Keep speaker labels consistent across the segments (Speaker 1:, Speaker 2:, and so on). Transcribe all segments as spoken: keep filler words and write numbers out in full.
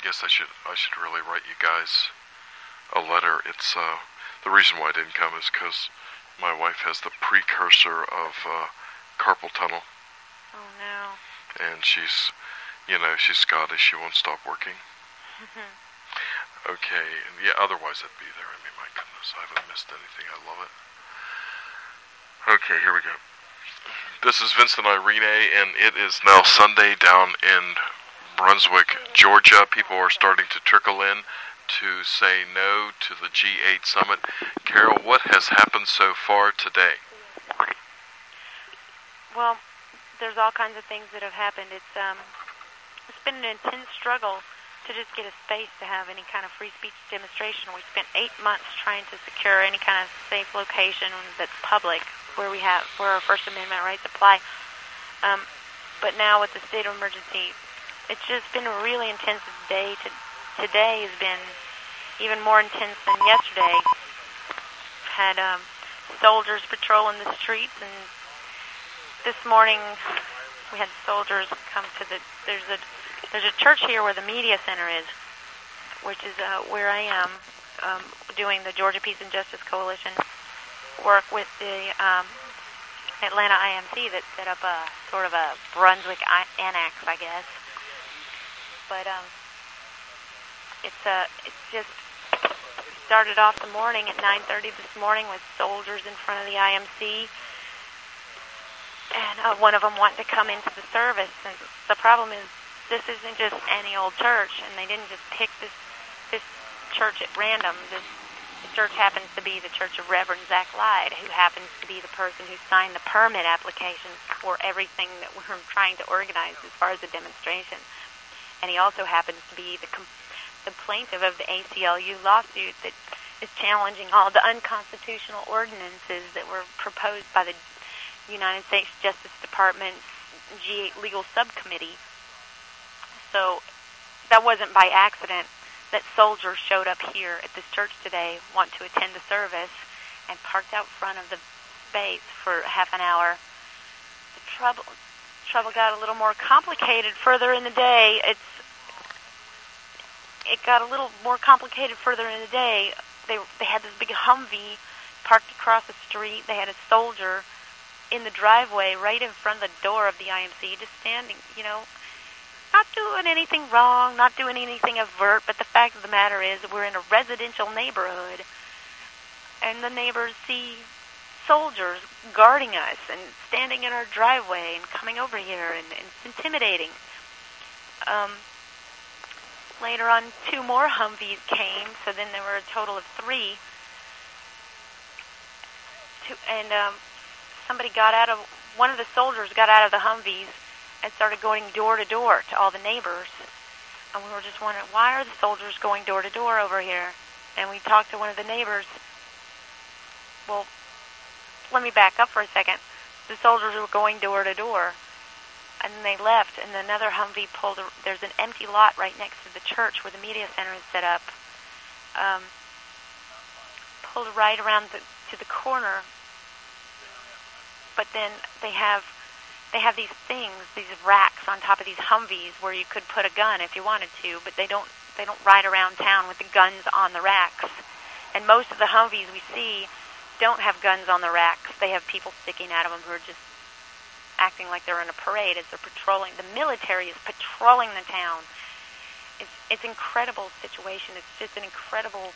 Speaker 1: guess I should I should really write you guys a letter. It's uh, the reason why I didn't come is because my wife has the precursor of uh, carpal tunnel.
Speaker 2: Oh no.
Speaker 1: And she's, you know, she's Scottish. She won't stop working. Okay, and yeah. Otherwise, I'd be there. I mean, my goodness, I haven't missed anything. I love it. Okay, here we go. This is Vincent Irene, and it is now Sunday down in Brunswick, Georgia. People are starting to trickle in to say no to the G eight summit. Carol, what has happened so far today?
Speaker 2: Well, there's all kinds of things that have happened. It's um, it's been an intense struggle to just get a space to have any kind of free speech demonstration. We spent eight months trying to secure any kind of safe location that's public, where we have where our First Amendment rights apply. Um, but now with the state of emergency, it's just been a really intense day. To, today has been even more intense than yesterday. Had um, soldiers patrolling the streets, and this morning we had soldiers come to the. There's a there's a church here where the media center is, which is uh, where I am um, doing the Georgia Peace and Justice Coalition work with the um, Atlanta I M C that set up a sort of a Brunswick annex, I guess. But um, it's uh, it's just started off the morning at nine thirty this morning with soldiers in front of the I M C, and uh, one of them wanted to come into the service. And the problem is, this isn't just any old church, and they didn't just pick this this church at random. This the church happens to be the Church of Reverend Zach Lyde, who happens to be the person who signed the permit applications for everything that we're trying to organize as far as the demonstration. And he also happens to be the com- the plaintiff of the A C L U lawsuit that is challenging all the unconstitutional ordinances that were proposed by the United States Justice Department's G eight Legal Subcommittee. So that wasn't by accident that soldiers showed up here at this church today, want to attend the service, and parked out front of the base for half an hour. The trouble trouble got a little more complicated further in the day. It's it got a little more complicated further in the day. They they had this big Humvee parked across the street. They had a soldier in the driveway right in front of the door of the I M C, just standing, you know, not doing anything wrong, not doing anything overt, but the fact of the matter is we're in a residential neighborhood, and the neighbors see soldiers guarding us and standing in our driveway and coming over here, and, and it's intimidating. Um, later on, two more Humvees came, so then there were a total of three. Two, and um, somebody got out of, one of the soldiers got out of the Humvees and started going door to door to all the neighbors. And we were just wondering, why are the soldiers going door to door over here? And we talked to one of the neighbors. Well, let me back up for a second. The soldiers were going door to door, and then they left, and another Humvee pulled, a, there's an empty lot right next to the church where the media center is set up, um, pulled right around the, to the corner, but then they have They have these things, these racks on top of these Humvees where you could put a gun if you wanted to, but they don't they don't ride around town with the guns on the racks. And most of the Humvees we see don't have guns on the racks. They have people sticking out of them who are just acting like they're in a parade as they're patrolling. The military is patrolling the town. It's it's an incredible situation. It's just an incredible,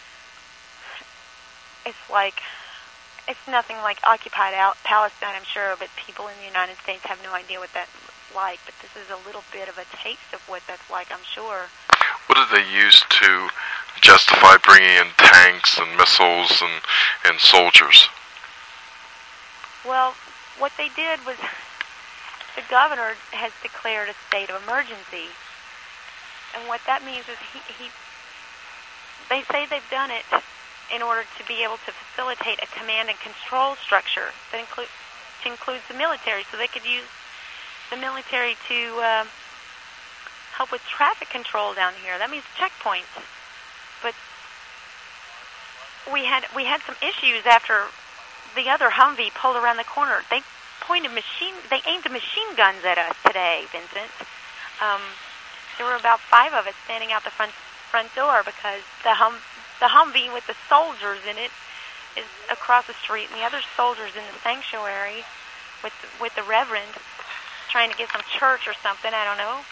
Speaker 2: it's like, it's nothing like occupied out Palestine, I'm sure, but people in the United States have no idea what that's like. But this is a little bit of a taste of what that's like, I'm sure.
Speaker 1: What do they use to justify bringing in tanks and missiles and, and soldiers?
Speaker 2: Well, what they did was the governor has declared a state of emergency. And what that means is he, he they say they've done it in order to be able to facilitate a command and control structure that include, includes the military, so they could use the military to uh, help with traffic control down here. That means checkpoints. But we had we had some issues after the other Humvee pulled around the corner. They pointed machine, they aimed machine guns at us today, Vincent. Um, there were about five of us standing out the front front door because the hum the Humvee with the soldiers in it is across the street, and the other soldiers in the sanctuary with with the reverend trying to get some church or something. I don't know.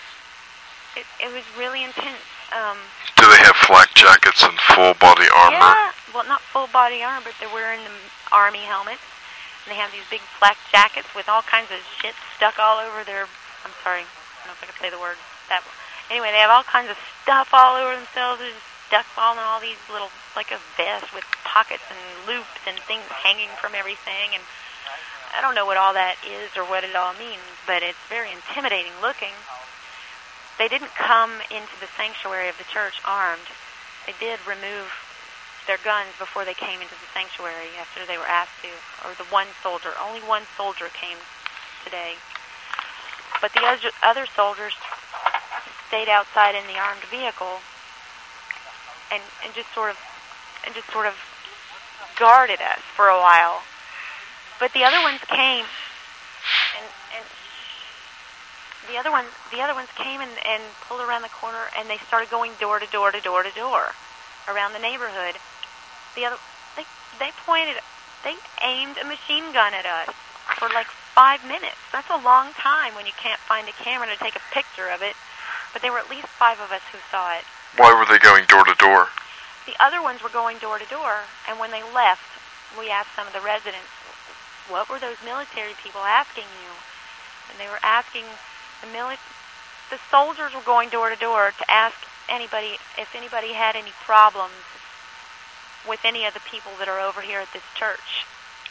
Speaker 2: It it was really intense. Um,
Speaker 1: Do they have flak jackets and full body armor?
Speaker 2: Yeah, well, not full body armor, but they're wearing the army helmets, and they have these big flak jackets with all kinds of shit stuck all over their. I'm sorry, I don't know if I can say the word. That anyway, they have all kinds of stuff all over themselves. There's stuff on all these little, like a vest with pockets and loops and things hanging from everything, and I don't know what all that is or what it all means, but it's very intimidating looking. They didn't come into the sanctuary of the church armed. They did remove their guns before they came into the sanctuary after they were asked to, or the one soldier. Only one soldier came today. But the other, other soldiers stayed outside in the armed vehicle and, and just sort of and just sort of guarded us for a while. But the other ones came, and, and the other ones, the other ones came and, and pulled around the corner, and they started going door to door to door to door around the neighborhood. The other, they they pointed, they aimed a machine gun at us for like five minutes. That's a long time when you can't find a camera to take a picture of it. But there were at least five of us who saw it.
Speaker 1: Why were they going door to door?
Speaker 2: The other ones were going door to door, and when they left, we asked some of the residents, what were those military people asking you? And they were asking the mili- the soldiers were going door to door to ask anybody if anybody had any problems with any of the people that are over here at this church.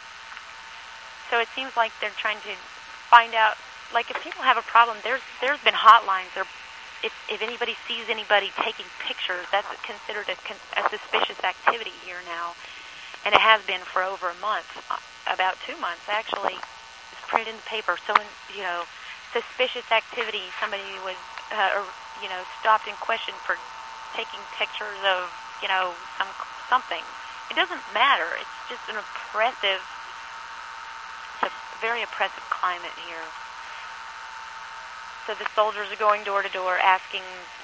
Speaker 2: So it seems like they're trying to find out, like if people have a problem, there's there's been hotlines. There, if if anybody sees anybody taking pictures, that's considered a, a suspicious activity here now, and it has been for over a month, about two months actually. It's printed in the paper. So when, you know, suspicious activity, somebody was uh, or, you know, stopped and questioned for taking pictures of, you know, some something. It doesn't matter. It's just an oppressive. It's a very oppressive climate here. So the soldiers are going door to door asking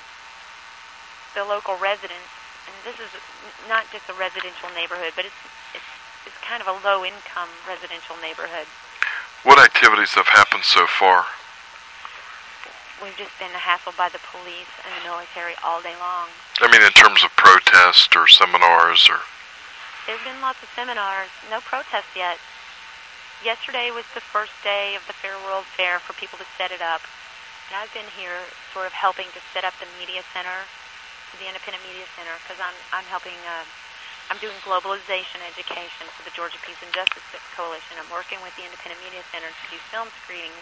Speaker 2: the local residents, and this is not just a residential neighborhood, but it's it's, it's kind of a low-income residential neighborhood.
Speaker 1: What activities have happened so far?
Speaker 2: We've just been hassled by the police and the military all day long.
Speaker 1: I mean, in terms of protest or seminars or...
Speaker 2: There's been lots of seminars. No protests yet. Yesterday was the first day of the Fair World Fair for people to set it up. And I've been here sort of helping to set up the media center, the Independent Media Center, because I'm, I'm helping, uh, I'm doing globalization education for the Georgia Peace and Justice Coalition. I'm working with the Independent Media Center to do film screenings,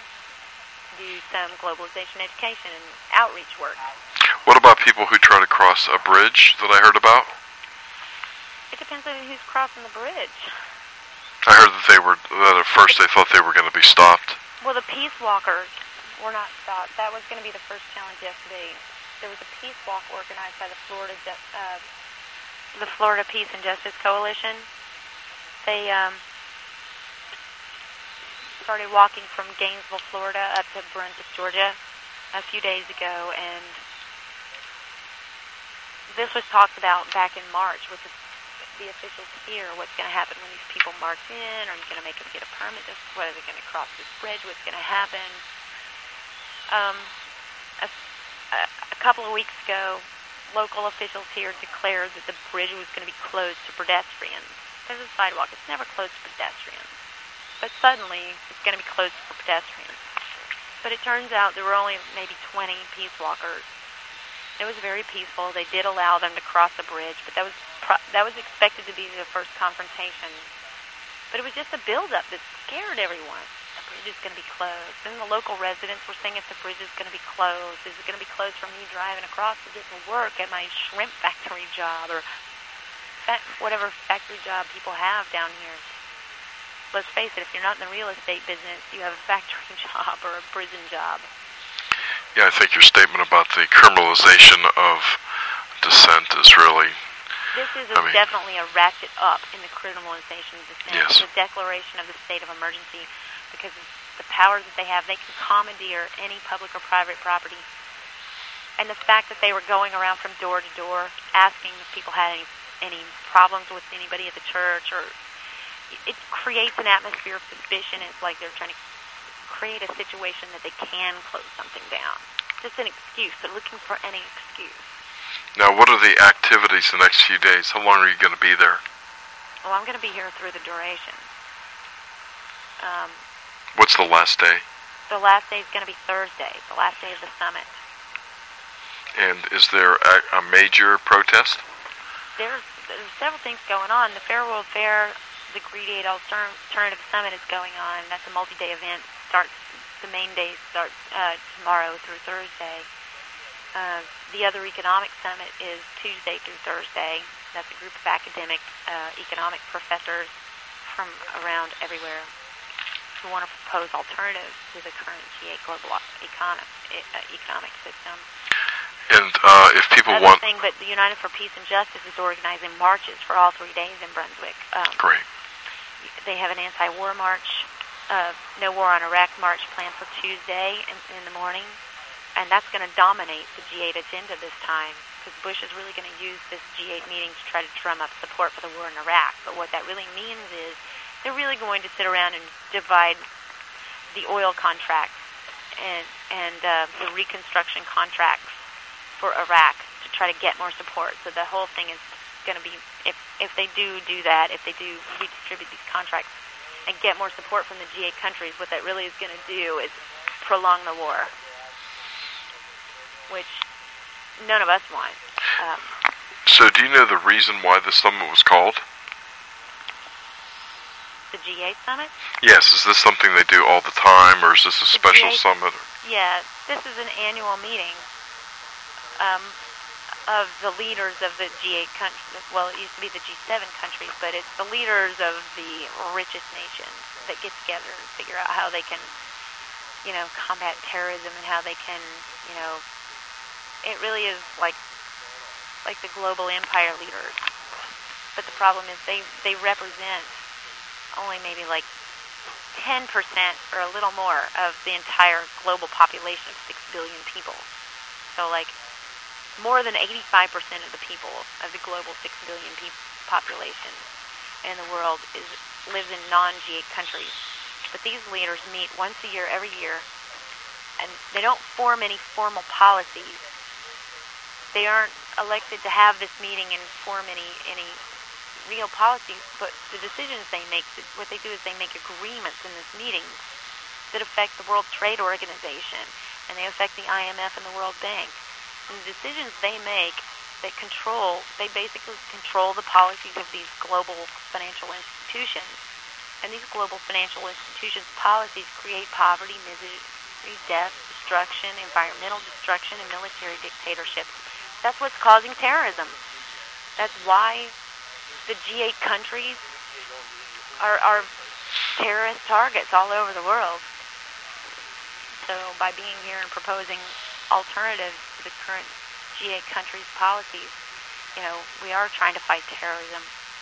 Speaker 2: do some globalization education and outreach work.
Speaker 1: What about people who try to cross a bridge that I heard about?
Speaker 2: It depends on who's crossing the bridge.
Speaker 1: I heard that they were, that at first they thought they were going to be stopped.
Speaker 2: Well, the peace walkers were not stopped. That was going to be the first challenge yesterday. There was a peace walk organized by the Florida uh, the Florida Peace and Justice Coalition. They um, started walking from Gainesville, Florida, up to Brunswick, Georgia, a few days ago, and this was talked about back in March with the, the officials here. What's going to happen when these people march in? Are you going to make them get a permit? What are they going to cross this bridge? What's going to happen? Um, a, a couple of weeks ago, local officials here declared that the bridge was going to be closed to pedestrians. There's a sidewalk. It's never closed to pedestrians. But suddenly, it's going to be closed for pedestrians. But it turns out there were only maybe twenty peace walkers. It was very peaceful. They did allow them to cross the bridge, but that was pro- that was expected to be the first confrontation. But it was just a build-up that scared everyone. The bridge is going to be closed. Then the local residents were saying, if the bridge is going to be closed, is it going to be closed for me driving across to get to work at my shrimp factory job or whatever factory job people have down here? Let's face it, if you're not in the real estate business, you have a factory job or a prison job.
Speaker 1: Yeah, I think your statement about the criminalization of dissent is really...
Speaker 2: This is
Speaker 1: I
Speaker 2: a,
Speaker 1: mean,
Speaker 2: definitely a ratchet up in the criminalization of dissent.
Speaker 1: Yes.
Speaker 2: The declaration of the state of emergency, because of the powers that they have, they can commandeer any public or private property And the fact that they were going around from door to door asking if people had any any problems with anybody at the church, or it creates an atmosphere of suspicion. It's like they're trying to create a situation that they can close something down. Just an excuse. They're looking for any excuse.
Speaker 1: Now, what are the activities the next few days? How long are you going to be there?
Speaker 2: Well, I'm going to be here through the duration. Um,
Speaker 1: What's the last day?
Speaker 2: The last day is going to be Thursday, the last day of the summit.
Speaker 1: And is there a, a major protest?
Speaker 2: There's, there's several things going on. The Fair World Fair, the Greed Aid Alternative Summit is going on. That's a multi-day event. Starts the main day starts uh, tomorrow through Thursday. Uh, the other economic summit is Tuesday through Thursday. That's a group of academic uh, economic professors from around everywhere who want to propose alternatives to the current G eight global economic, uh, economic system.
Speaker 1: And uh, if people
Speaker 2: Another
Speaker 1: want...
Speaker 2: thing, but the United for Peace and Justice is organizing marches for all three days in Brunswick. Um,
Speaker 1: Great.
Speaker 2: They have an anti-war march, uh, No War on Iraq march planned for Tuesday in, in the morning, and that's going to dominate the G eight agenda this time, because Bush is really going to use this G eight meeting to try to drum up support for the war in Iraq. But what that really means is they're really going to sit around and divide the oil contracts and, and uh, the reconstruction contracts for Iraq to try to get more support. So the whole thing is going to be, if if they do do that, if they do redistribute these contracts and get more support from the G eight countries, what that really is going to do is prolong the war, which none of us want. Um,
Speaker 1: so do you know the reason why the summit was called?
Speaker 2: The G eight summit?
Speaker 1: Yes. Is this something they do all the time, or is this a
Speaker 2: The
Speaker 1: special
Speaker 2: G eight
Speaker 1: summit?
Speaker 2: Yeah, this is an annual meeting um, of the leaders of the G eight countries. Well, it used to be the G seven countries, but it's the leaders of the richest nations that get together and figure out how they can, you know, combat terrorism and how they can, you know, it really is like like the global empire leaders. But the problem is they, they represent only maybe like ten percent or a little more of the entire global population of six billion people. So like more than eighty-five percent of the people of the global six billion people population in the world is lives in non-G eight countries. But these leaders meet once a year, every year, and they don't form any formal policies. They aren't elected to have this meeting and form any any real policies, but the decisions they make, what they do is they make agreements in this meeting that affect the World Trade Organization, and they affect the I M F and the World Bank. And the decisions they make, they control, they basically control the policies of these global financial institutions. And these global financial institutions' policies create poverty, misery, death, destruction, environmental destruction, and military dictatorships. That's what's causing terrorism. That's why the G eight countries are, are terrorist targets all over the world. So by being here and proposing alternatives to the current G eight countries' policies, you know, we are trying to fight terrorism.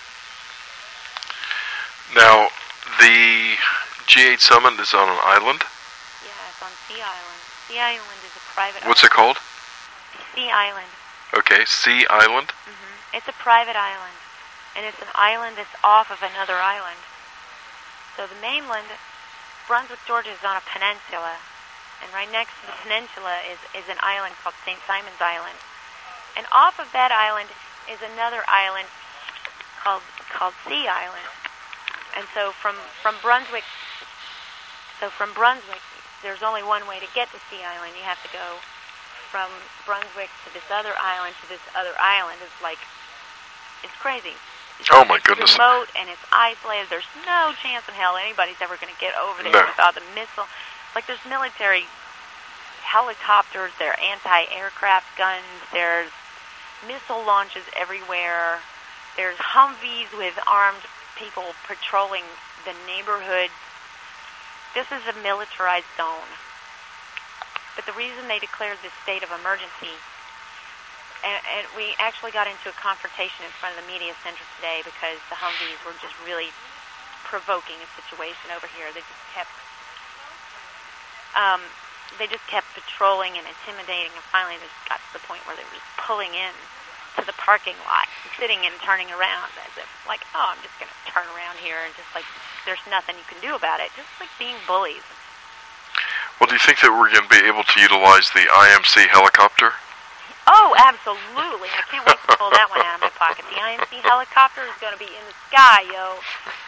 Speaker 1: Now, the G eight summit is on an island?
Speaker 2: Yeah, it's on Sea Island. Sea Island is a private
Speaker 1: What's
Speaker 2: island.
Speaker 1: it called?
Speaker 2: Sea Island.
Speaker 1: Okay, Sea Island?
Speaker 2: Mm-hmm. It's a private island. And it's an island that's off of another island. So the mainland, Brunswick, Georgia, is on a peninsula. And right next to the peninsula is, is an island called Saint Simon's Island. And off of that island is another island called called Sea Island. And so from, from Brunswick, so from Brunswick, there's only one way to get to Sea Island. You have to go from Brunswick to this other island to this other island. It's like, it's crazy. It's,
Speaker 1: oh my
Speaker 2: it's
Speaker 1: goodness.
Speaker 2: remote and it's isolated. There's no chance in hell anybody's ever going to get over there
Speaker 1: no.
Speaker 2: without the missile. Like, there's military helicopters, there are anti-aircraft guns, there's missile launches everywhere, there's Humvees with armed people patrolling the neighborhood. This is a militarized zone. But the reason they declared this state of emergency, and, and we actually got into a confrontation in front of the media center today because the Humvees were just really provoking a situation over here. They just kept... Um, they just kept patrolling and intimidating, and finally they just got to the point where they were just pulling in to the parking lot, and sitting and turning around as if, like, oh, I'm just going to turn around here, and just like there's nothing you can do about it, just like being bullies.
Speaker 1: Well, do you think that we're going to be able to utilize the I M C helicopter?
Speaker 2: Oh, absolutely. I can't wait to pull that one out of my pocket. The I M C helicopter is going to be in the sky, yo.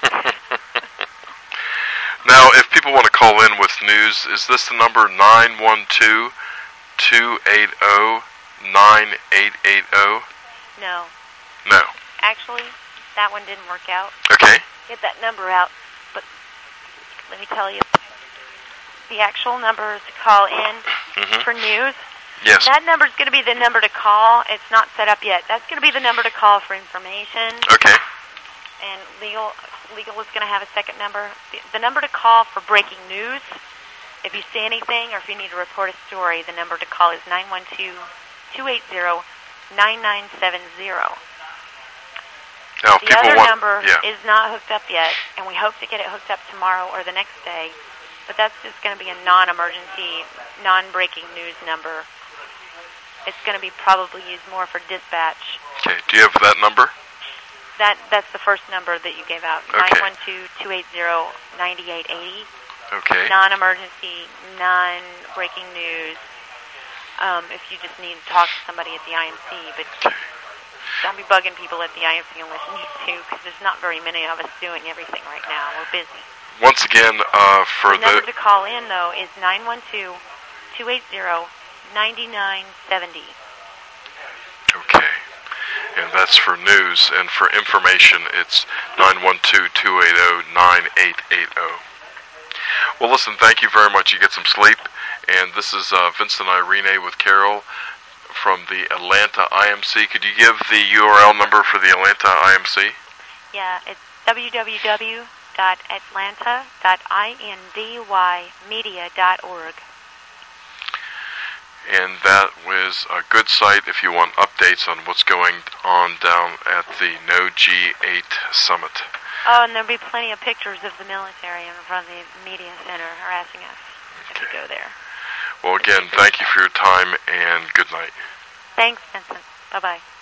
Speaker 1: Now, if people want to call in with news, is this the number nine one two, two eight zero, nine eight eight zero?
Speaker 2: No.
Speaker 1: No.
Speaker 2: Actually, that one didn't work out.
Speaker 1: Okay.
Speaker 2: Get that number out. But let me tell you, the actual number is to call in
Speaker 1: mm-hmm.
Speaker 2: for news.
Speaker 1: Yes.
Speaker 2: That number is going to be the number to call. It's not set up yet. That's going to be the number to call for information.
Speaker 1: Okay.
Speaker 2: And legal legal is going to have a second number. The, the number to call for breaking news. If you see anything or if you need to report a story, the number to call is nine one two, two eight zero, nine nine seven zero.
Speaker 1: Now,
Speaker 2: the
Speaker 1: people
Speaker 2: other
Speaker 1: want,
Speaker 2: number
Speaker 1: yeah.
Speaker 2: is not hooked up yet, and we hope to get it hooked up tomorrow or the next day. But that's just going to be a non-emergency, non-breaking news number. It's going to be probably used more for dispatch.
Speaker 1: Okay. Do you have that number?
Speaker 2: That That's the first number that you gave out,
Speaker 1: Okay.
Speaker 2: nine one two, two eight zero, nine eight eight zero.
Speaker 1: Okay.
Speaker 2: Non-emergency, non-breaking news. Um, if you just need to talk to somebody at the I M C, but
Speaker 1: Okay.
Speaker 2: don't be bugging people at the I M C unless you need to, because there's not very many of us doing everything right now. We're busy.
Speaker 1: Once again, uh, for
Speaker 2: the number
Speaker 1: the...
Speaker 2: to call in, though, is nine one two, two eight zero, nine nine seven zero.
Speaker 1: Okay. And that's for news, and for information, it's nine one two, two eight zero, nine eight eight zero. Well, listen, thank you very much. You get some sleep. And this is uh, Vincent Irene with Carol from the Atlanta I M C. Could you give the U R L number for the Atlanta I M C?
Speaker 2: Yeah, it's w w w dot atlanta dot indymedia dot org.
Speaker 1: And that was a good site if you want updates on what's going on down at the No G eight Summit.
Speaker 2: Oh, and there'll be plenty of pictures of the military in front of the media center harassing us if we go there.
Speaker 1: Well, again, thank you for your time, and good night.
Speaker 2: Thanks, Vincent. Bye-bye.